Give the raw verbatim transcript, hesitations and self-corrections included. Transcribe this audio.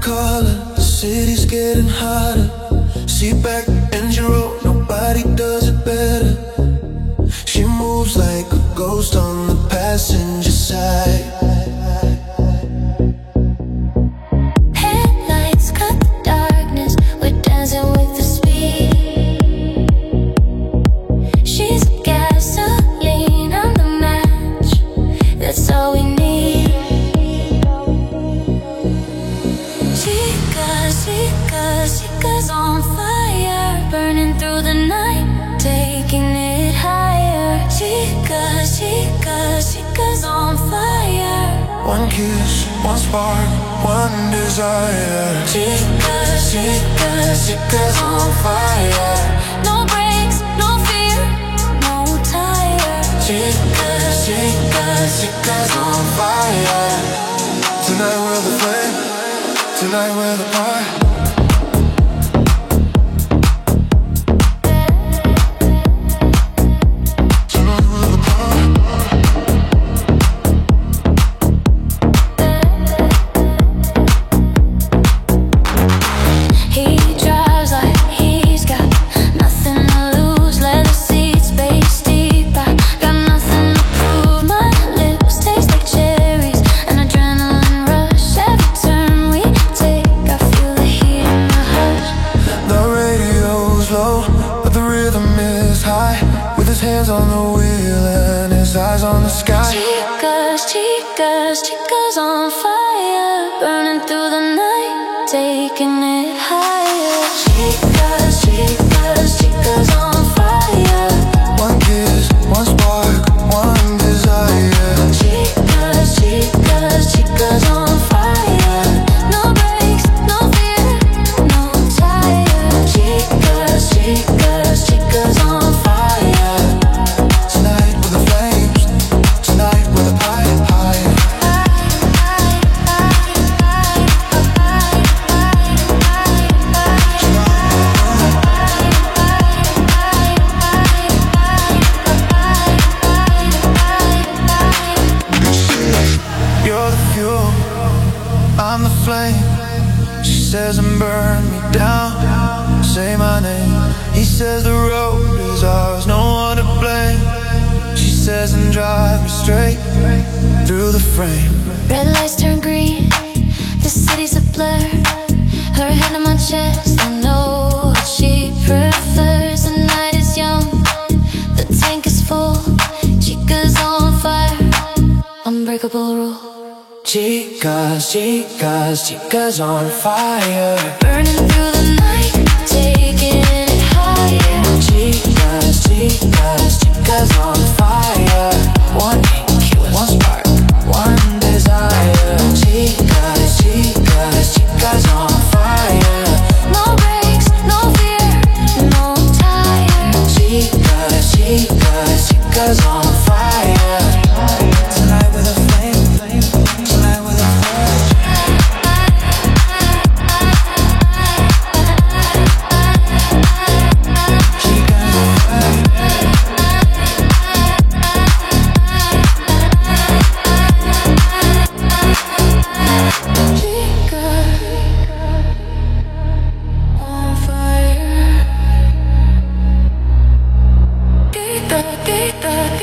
color, the city's getting hotter. Seat back, engine roll, nobody does it better. She moves like a ghost on the passenger side. Headlights cut the darkness, we're dancing with the speed. She's gasoline, I'm the match, that's all we need. Chicas, chicas, chicas on fire, burning through the night, taking it higher. Chicas, chicas, chicas on fire. One kiss, one spark, one desire. Chicas, chicas, chicas on fire. No brakes, no fear, no tire. Chicas, chicas, chicas on fire. Tonight we're the flame, tonight we're the fire. Hands on the wheel and his eyes on the sky. Chicas, chicas, chicas on fire, burning through the night, taking it higher. Chicas, chicas, chicas on fire. One kiss, one spark, one desire. Chicas, chicas, chicas on fire. No brakes, no fear, no tire. Chicas, chicas, chicas on fire. I'm the flame. She says and burn me down. Say my name. He says the road is ours, no one to blame. She says and drive me straight through the frame. Red lights turn green, the city's a blur. Her hand on my chest, I know what she prefers. The night is young, the tank is full. Chicas on fire, unbreakable rule. Chicas, chicas, chicas on fire, burning through the night, taking it higher. Chicas, chicas, chicas on fire. One ink, one spark, one desire. Chicas, chicas, chicas on fire. No brakes, no fear, no tire. Chicas, chicas, chicas on fire. Tonight with a flame, flame. Tonight with a flame. Get the, get the